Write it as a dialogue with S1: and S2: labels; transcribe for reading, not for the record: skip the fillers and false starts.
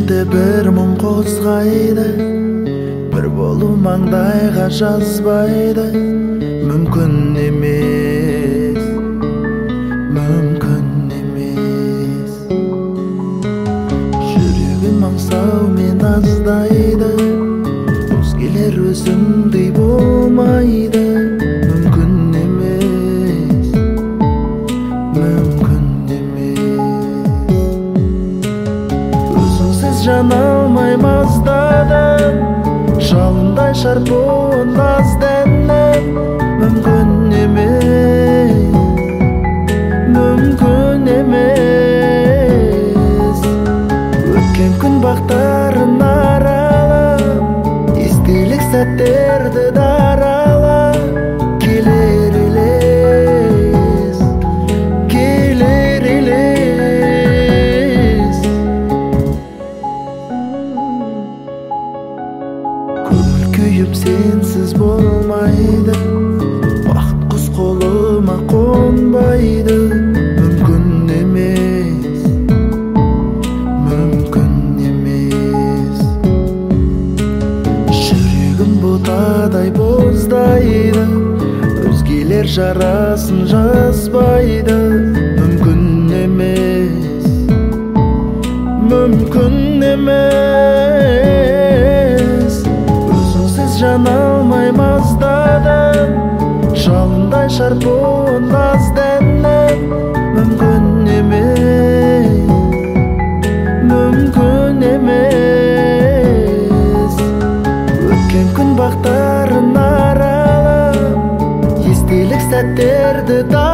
S1: ішімде бір мұң қозғайды, бір болу маңдайға жазбайды. Мүмкін емес, мүмкін емес. Жүрегім аңсаумен аздайды, өзгелер өзіңдей болмайды. Мүмкін емес, мүмкін емес. Өзіңсіз жана алмай маздадым, жалындай шарпуын лазденіп. Мүмкін емес, мүмкін емес. Өткен күн бақтарын аралап, естелік сәттерді даралап, келер елес, келер елес. Көңіл күйім сенсіз болмайды, бақыт құс қолыма қонбайды. Мүмкін емес, мүмкін емес. Жүрегім ботадай боздайды, өзгелер жарасын жазбайды. Мүмкін емес, мүмкін емес. Өзіңсіз жана алмай маздадым, жалындай шарпуын лазденіп. Мүмкін емес, мүмкін емес. Өткен күн бақтарын аралап, естелік сәттерді